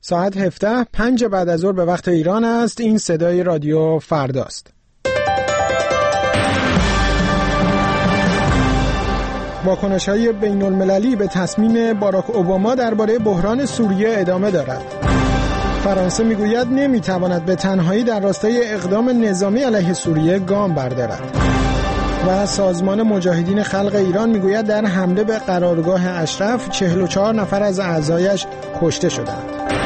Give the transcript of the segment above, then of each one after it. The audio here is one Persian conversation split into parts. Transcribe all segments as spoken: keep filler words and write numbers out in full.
ساعت هفده پنج بعد از ظهر به وقت ایران است. این صدای رادیو فرداست. واکنش‌های بین‌المللی به تصمیم باراک اوباما درباره بحران سوریه ادامه دارد. فرانسه میگوید نمیتواند به تنهایی در راستای اقدام نظامی علیه سوریه گام بردارد. و سازمان مجاهدین خلق ایران میگوید در حمله به قرارگاه اشرف چهل و چهار نفر از اعضایش کشته شدند.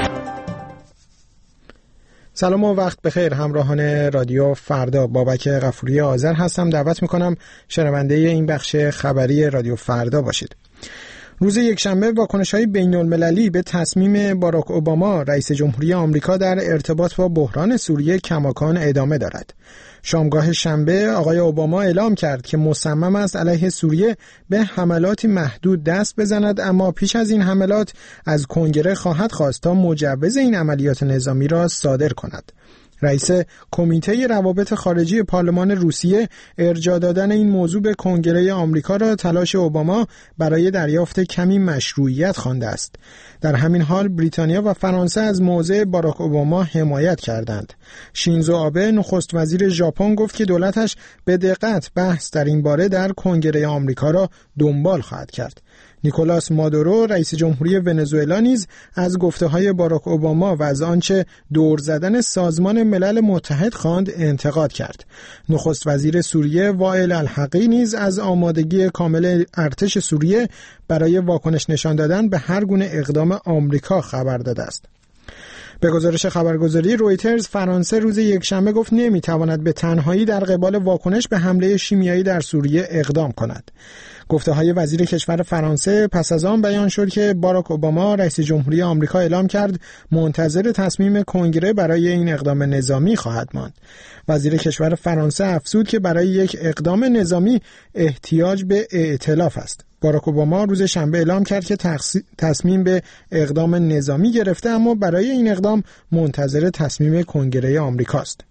سلام و وقت بخیر همراهان رادیو فردا، بابک غفوری آذر هستم. دعوت میکنم شنونده این بخش خبری رادیو فردا باشید. روز یکشنبه واکنش‌های بین‌المللی به تصمیم باراک اوباما رئیس جمهوری آمریکا در ارتباط با بحران سوریه کماکان ادامه دارد. شامگاه شنبه آقای اوباما اعلام کرد که مصمم است علیه سوریه به حملاتی محدود دست بزند، اما پیش از این حملات از کنگره خواهد خواست تا مجوز این عملیات نظامی را صادر کند. رئیس کمیته روابط خارجی پارلمان روسیه ارجاع دادن این موضوع به کنگره آمریکا را تلاش اوباما برای دریافت کمی مشروعیت خوانده است. در همین حال بریتانیا و فرانسه از موضع باراک اوباما حمایت کردند. شینزو آبه نخست وزیر ژاپن گفت که دولتش به دقت بحث در این باره در کنگره آمریکا را دنبال خواهد کرد. نیکولاس مادورو رئیس جمهوری ونزوئلا نیز از گفته‌های باراک اوباما و از آنچه دور زدن سازمان ملل متحد خواند انتقاد کرد. نخست وزیر سوریه وائل الحقی نیز از آمادگی کامل ارتش سوریه برای واکنش نشان دادن به هر گونه اقدام آمریکا خبر داده است. به گزارش خبرگزاری رویترز، فرانسه روز یکشنبه گفت نمیتواند به تنهایی در قبال واکنش به حمله شیمیایی در سوریه اقدام کند. گفته‌های وزیر کشور فرانسه پس از آن بیان شد که باراک اوباما رئیس جمهوری آمریکا اعلام کرد منتظر تصمیم کنگره برای این اقدام نظامی خواهد ماند. وزیر کشور فرانسه افزود که برای یک اقدام نظامی احتیاج به ائتلاف است. باراک اوباما روز شنبه اعلام کرد که تصمیم به اقدام نظامی گرفته، اما برای این اقدام منتظر تصمیم کنگره آمریکاست.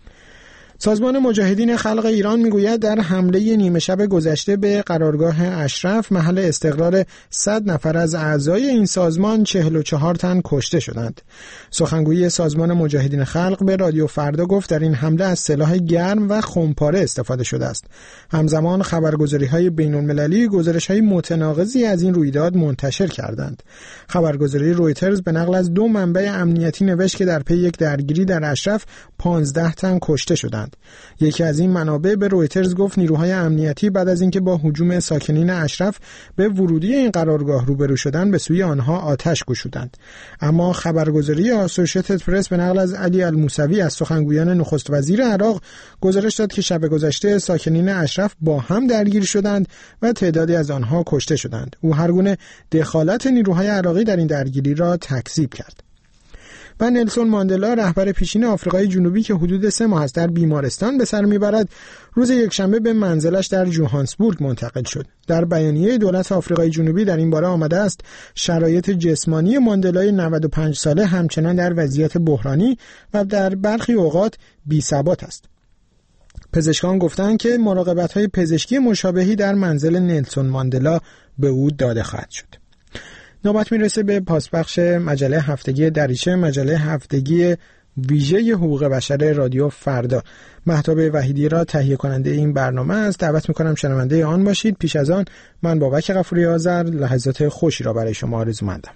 سازمان مجاهدین خلق ایران میگوید در حمله نیمه شب گذشته به قرارگاه اشرف محل استقرار صد نفر از اعضای این سازمان چهل و چهار تن کشته شدند. سخنگوی سازمان مجاهدین خلق به رادیو فردا گفت در این حمله از سلاح گرم و خمپاره استفاده شده است. همزمان خبرگزاری‌های بین‌المللی گزارش‌های متناقضی از این رویداد منتشر کردند. خبرگزاری رویترز به نقل از دو منبع امنیتی نوشت که در پی یک درگیری در اشرف پانزده تن کشته شدند. یکی از این منابع به رویترز گفت نیروهای امنیتی بعد از اینکه با هجوم ساکنین اشرف به ورودی این قرارگاه روبرو شدند به سوی آنها آتش گشودند. اما خبرگزاری آسوشیتد پرس به نقل از علی الموسوی از سخنگویان نخست وزیر عراق گزارش داد که شب گذشته ساکنین اشرف با هم درگیر شدند و تعدادی از آنها کشته شدند. او هر گونه دخالت نیروهای عراقی در این درگیری را تکذیب کرد. و نلسون ماندلا رهبر پیشین آفریقای جنوبی که حدود سه ماه است در بیمارستان به سر میبرد، روز یکشنبه به منزلش در جوهانسبورگ منتقل شد. در بیانیه دولت آفریقای جنوبی در این باره آمده است شرایط جسمانی ماندلای نود و پنج ساله همچنان در وضعیت بحرانی و در برخی اوقات بی‌ثبات است. پزشکان گفتند که مراقبت‌های پزشکی مشابهی در منزل نلسون ماندلا به او داده خواهد شد. نوبت میرسه به پاسبخش مجله هفتگی دریچه، مجله هفتگی ویژه حقوق بشر رادیو فردا. مهتاب وحیدی را تهیه کننده این برنامه است. دعوت میکنم شنونده آن باشید. پیش از آن من بابک غفوری آذر لحظات خوشی را برای شما آرزومندم.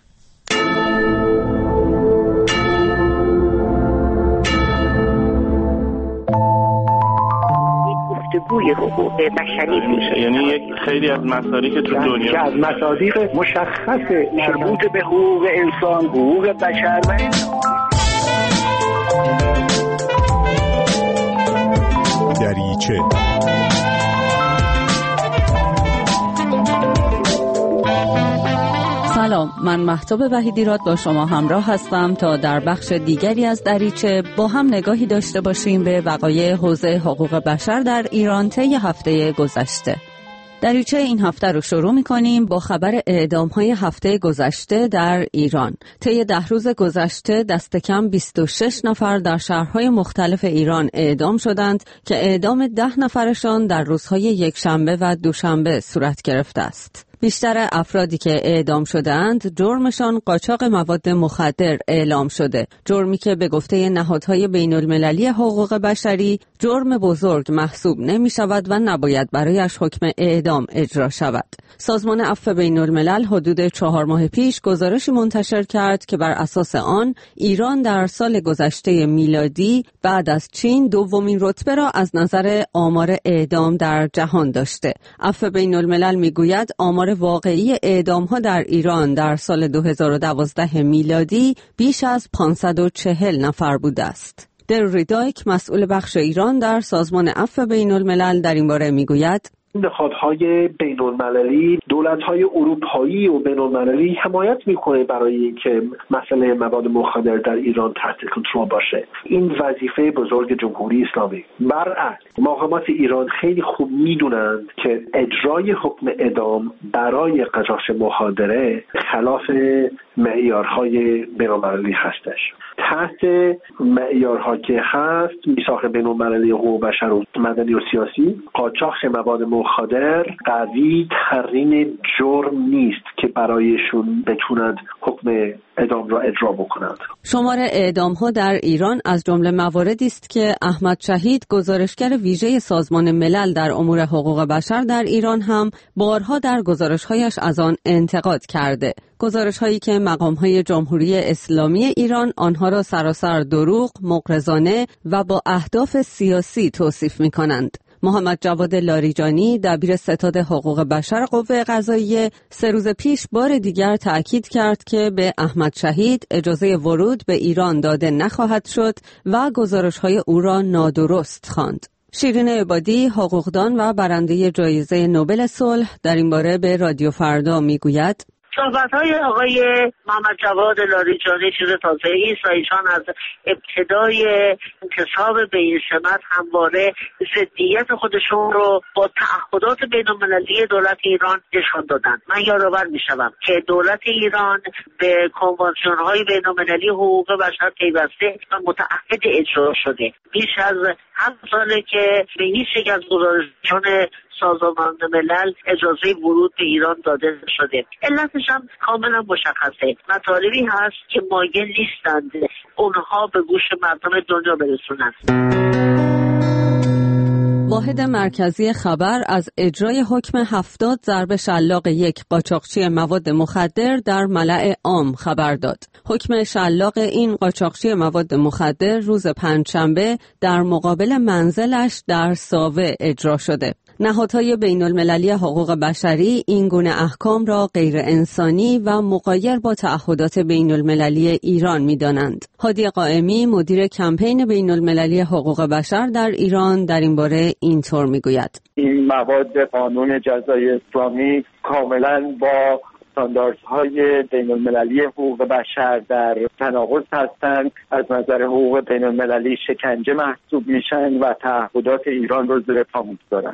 گفتگوی حقوق بشری میشه، یعنی یک خیلی از مصادیق تو دنیا که از مصادیق مشخص مربوط به حقوق انسان، حقوق بشر و دریچه. سلام، من مهتاب وحیدیراد با شما همراه هستم تا در بخش دیگری از دریچه با هم نگاهی داشته باشیم به وقایع حوزه حقوق بشر در ایران طی هفته گذشته. دریچه این هفته رو شروع می‌کنیم با خبر اعدام‌های هفته گذشته در ایران. طی ده روز گذشته دست کم بیست و شش نفر در شهرهای مختلف ایران اعدام شدند که اعدام ده نفرشان در روزهای یکشنبه و دوشنبه صورت گرفته است. بیشتر افرادی که اعدام شدند جرمشان قاچاق مواد مخدر اعلام شده. جرمی که به گفته نهادهای بین المللی حقوق بشری جرم بزرگ محسوب نمی شود و نباید برایش حکم اعدام اجرا شود. سازمان عفو بین الملل حدود چهار ماه پیش گزارشی منتشر کرد که بر اساس آن ایران در سال گذشته میلادی بعد از چین دومین رتبه را از نظر آمار اعدام در جهان داشته. عفو بین الملل میگوید آمار واقعی اعدام‌ها در ایران در سال دو هزار و دوازده میلادی بیش از پانصد و چهل نفر بوده است. در ریدایک مسئول بخش ایران در سازمان عفو بین الملل در این باره میگوید نهادهای بین المللی، دولت‌های اروپایی و بین المللی حمایت میکنه برای اینکه مسئله مواد مخدر در ایران تحت کنترل باشه. این وظیفه بزرگ جمهوری اسلامی. برعکس مقامات ایران خیلی خوب میدونند که اجرای حکم اعدام برای قاچاق مخدره خلاف معیارهای بین المللی هستش. تحت معیارها که هست میثاق بین المللی حقوق بشر و مدنی و سیاسی، قاچاق مواد مخدر قوی ترین جرم نیست که برایشون بتونند حکم اعدام را اجرا بکنند. شمار اعدام ها در ایران از جمله مواردی است که احمد شهید گزارشگر ویژه سازمان ملل در امور حقوق بشر در ایران هم بارها در گزارش‌هایش از آن انتقاد کرده. گزارش‌هایی که مقام‌های جمهوری اسلامی ایران آنها را سراسر دروغ، مغرضانه و با اهداف سیاسی توصیف می‌کنند. محمد جواد لاریجانی دبیر ستاد حقوق بشر قوه قضاییه سه روز پیش بار دیگر تأکید کرد که به احمد شهید اجازه ورود به ایران داده نخواهد شد و گزارش‌های او را نادرست خواند. شیرین عبادی حقوقدان و برنده جایزه نوبل صلح در این باره به رادیو فردا میگوید صحبت‌های آقای محمد جواد لاریجانی چیز تازه‌ای است و ایشان از ابتدای انتصاب به این سمت همواره ضدیت خودشون رو با تعهدات بین‌المللی دولت ایران نشان دادند. من یادآور می‌شوم که دولت ایران به کنوانسیون‌های بین‌المللی حقوق بشر پیوسته و متعهد اجرا شده. بیش از هفت ساله که به هیچ یک از گزارش‌های سازمان ملل اجازه ورود به ایران داده شده. علتش هم کاملا مشخصه. مطالبی هست که مایل نیستند اونها به گوش مردم دنیا برسونند. واحد مرکزی خبر از اجرای حکم هفتاد ضرب شلاق یک قاچاقچی مواد مخدر در ملأ عام خبر داد. حکم شلاق این قاچاقچی مواد مخدر روز پنجشنبه در مقابل منزلش در ساوه اجرا شده. نهادهای بین المللی حقوق بشری این گونه احکام را غیر انسانی و مغایر با تعهدات بین المللی ایران می دانند. هادی قائمی مدیر کمپین بین المللی حقوق بشر در ایران در این باره اینطور می گوید. این مواد قانون جزای اسلامی کاملا با استانداردهای بین المللی حقوق بشر در تناقض هستند، از نظر حقوق بین المللی شکنجه محسوب میشن و تعهدات ایران رو زیر پا میگذارن.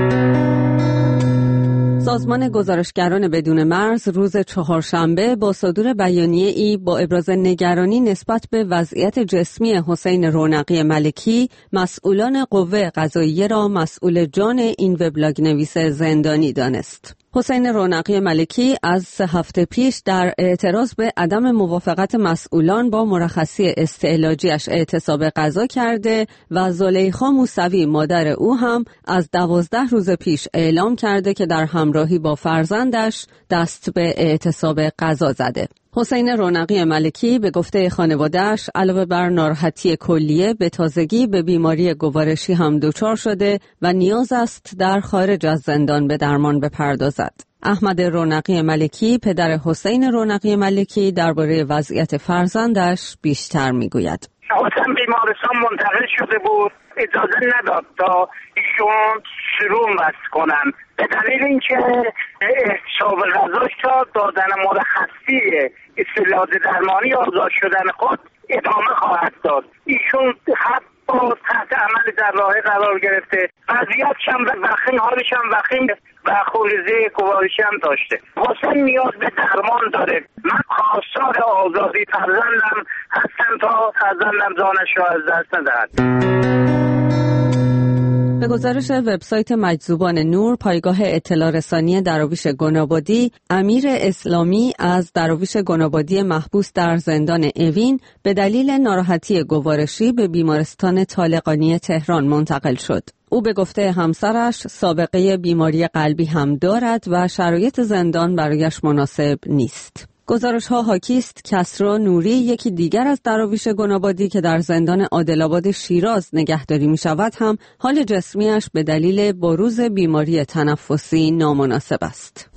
سازمان گزارشگران بدون مرز روز چهارشنبه با صدور بیانیه‌ای با ابراز نگرانی نسبت به وضعیت جسمی حسین رونقی ملکی مسئولان قوه قضاییه را مسئول جان این وبلاگ نویس زندانی دانست. حسین رونقی ملکی از سه هفته پیش در اعتراض به عدم موافقت مسئولان با مرخصی استعلاجیش اعتصاب قضا کرده و زلیخا موسوی مادر او هم از دوازده روز پیش اعلام کرده که در همراهی با فرزندش دست به اعتصاب قضا زده. حسین رونقی ملکی به گفته خانواده‌اش علاوه بر ناراحتی کلیه به تازگی به بیماری گوارشی هم دچار شده و نیاز است در خارج از زندان به درمان بپردازد. احمد رونقی ملکی پدر حسین رونقی ملکی درباره وضعیت فرزندش بیشتر میگوید. حسین بیمارستان منتقل شده بود، اجازه نداد تا ایشون سرون وصل کنن به دلیل اینکه احتساب غذاش تا دادن مرخصی استعلاج درمانی آزاد شدن خود ادامه خواهد داد. ایشون حتی تحت عمل جراحی قرار گرفته، وضعیتش هم وخیم، حالش هم وخیم و خونریزی گوارشی هم داشته. حسین نیاز به درمان داره. من خواستار آزادی فرزندم هستم تا فرزندم جانش را از دست ندهد. به گزارش وبسایت مجذوبان نور، پایگاه اطلاع رسانی دراویش گنابادی، امیر اسلامی از دراویش گنابادی محبوس در زندان اوین به دلیل ناراحتی گوارشی به بیمارستان طالقانی تهران منتقل شد. او به گفته همسرش سابقه بیماری قلبی هم دارد و شرایط زندان برایش مناسب نیست. گزارش ها حاکی است کسری نوری، یکی دیگر از دراویش گنابادی که در زندان عادل‌آباد شیراز نگهداری می شود، هم حال جسمیش به دلیل بروز بیماری تنفسی نامناسب است.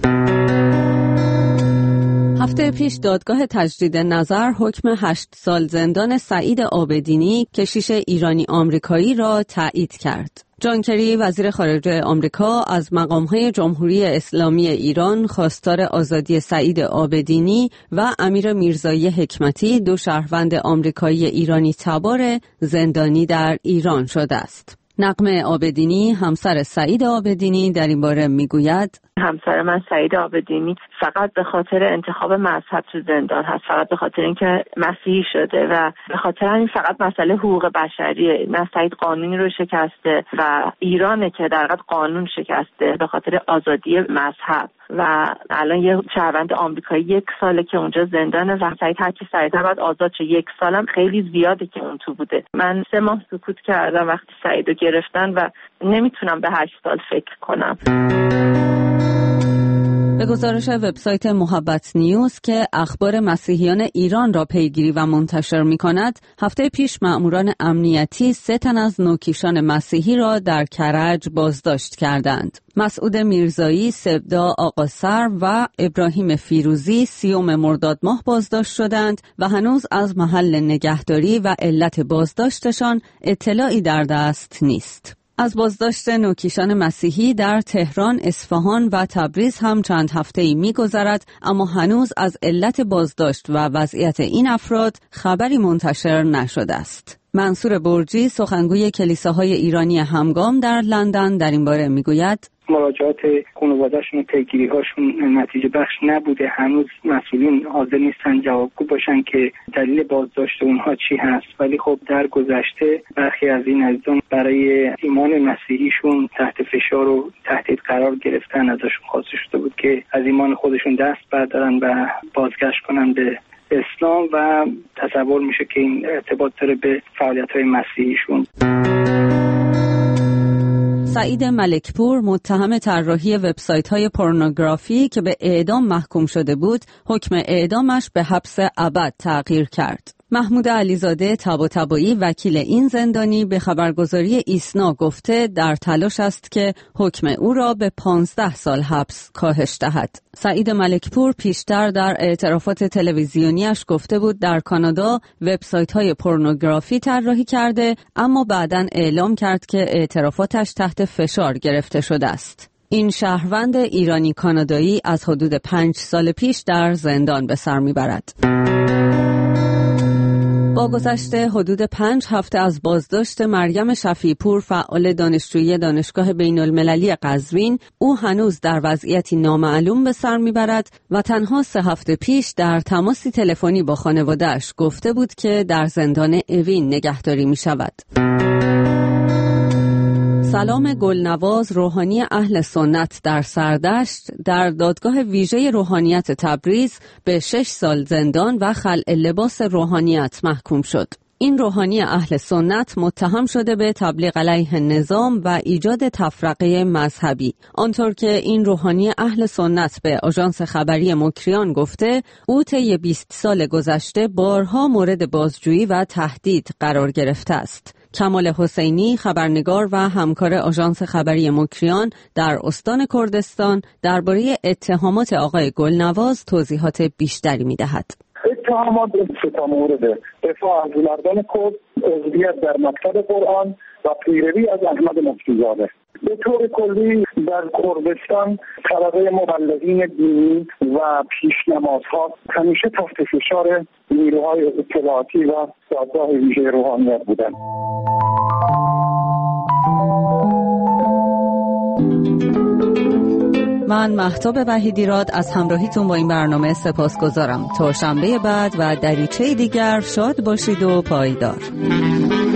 هفته پیش دادگاه تجدید نظر حکم هشت سال زندان سعید عابدینی، کشیش ایرانی آمریکایی را تایید کرد. جان کری، وزیر خارجه آمریکا، از مقام‌های جمهوری اسلامی ایران خواستار آزادی سعید عابدینی و امیر میرزایی حکمتی، دو شهروند آمریکایی ایرانی تبار زندانی در ایران شده است. نغمه عابدینی، همسر سعید عابدینی، در این باره میگوید: همسر من سعید عابدینی فقط به خاطر انتخاب مذهب تو زندان هست، فقط به خاطر اینکه مسیحی شده و به خاطر همین فقط مسئله حقوق بشریه. نه سعید قانونی رو شکسته و ایرانه که در حقیقت قانون شکسته به خاطر آزادی مذهب و الان یه شهروند آمریکایی یک ساله که اونجا زندانه و سعید هرچی سریعتر باید آزاد شه. یک سالم خیلی زیاده که اون تو بوده. من سه ماه سکوت کردم وقتی سعیدو گرفتن و نمیتونم به هشت سال فکر کنم. به گزارش وبسایت محبت نیوز که اخبار مسیحیان ایران را پیگیری و منتشر می کند، هفته پیش مأموران امنیتی سه تن از نوکیشان مسیحی را در کرج بازداشت کردند. مسعود میرزایی، سبدا آقاسر و ابراهیم فیروزی سیوم مرداد ماه بازداشت شدند و هنوز از محل نگهداری و علت بازداشتشان اطلاعی در دست نیست. از بازداشت نوکیشان مسیحی در تهران، اصفهان و تبریز هم چند هفته‌ای می‌گذرد، اما هنوز از علت بازداشت و وضعیت این افراد خبری منتشر نشده است. منصور برجی، سخنگوی کلیساهای ایرانی همگام در لندن، در این باره می‌گوید: مراجعات خانواده‌شون و پیگیری‌هاشون نتیجه بخش نبوده. هنوز مسئولین حاضر نیستن جوابگو باشن که دلیل بازداشت اونها چی هست، ولی خب در گذشته برخی از این عزیزان برای ایمان مسیحیشون تحت فشار و تهدید قرار گرفتن. ازشون خواسته شده بود که از ایمان خودشون دست بردارن و بازگشت کنن به اسلام و تصور میشه که این ارتباط داره به فعالیت‌های مسیحیشون. سعید ملکپور، متهم طراحی وبسایت‌های پورنوگرافی که به اعدام محکوم شده بود، حکم اعدامش به حبس ابد تغییر کرد. محمود علیزاده طباطبایی، وکیل این زندانی، به خبرگزاری ایسنا گفته در تلاش است که حکم او را به پانزده سال حبس کاهش دهد. سعید ملکپور پیشتر در اعترافات تلویزیونیش گفته بود در کانادا وبسایت‌های پورنوگرافی طراحی کرده، اما بعداً اعلام کرد که اعترافاتش تحت فشار گرفته شده است. این شهروند ایرانی کانادایی از حدود پنج سال پیش در زندان به سر میبرد. با گذشته حدود پنج هفته از بازداشت مریم شفیع‌پور، فعال دانشجویی دانشگاه بین‌المللی قزوین، او هنوز در وضعیتی نامعلوم به سر میبرد و تنها سه هفته پیش در تماسی تلفنی با خانواده‌اش گفته بود که در زندان اوین نگهداری می شود. سلام گلنواز، روحانی اهل سنت در سردشت، در دادگاه ویژه روحانیت تبریز به شش سال زندان و خلع لباس روحانیت محکوم شد. این روحانی اهل سنت متهم شده به تبلیغ علیه نظام و ایجاد تفرقه مذهبی. آنطور که این روحانی اهل سنت به آژانس خبری مکریان گفته، او طی بیست سال گذشته بارها مورد بازجویی و تهدید قرار گرفته است. کمال حسینی، خبرنگار و همکار آژانس خبری مکریان در استان کردستان، درباره اتهامات آقای گلنواز توضیحات بیشتری می‌دهد. اتهامات سه مورد: دفاع از مردان کرد، عضویت در مکتب قرآن و پیروی از احمد مفتیزاده. به طور کلی در کردستان طبقه مبلغین دینی و پیشنمازها همیشه تحت فشار نیروهای اطلاعاتی و دادگاه ویژه روحانیت بودند. من مهتاب وحیدیراد از همراهیتون با این برنامه سپاسگزارم. تا شنبه بعد و دریچه دیگر شاد باشید و پایدار.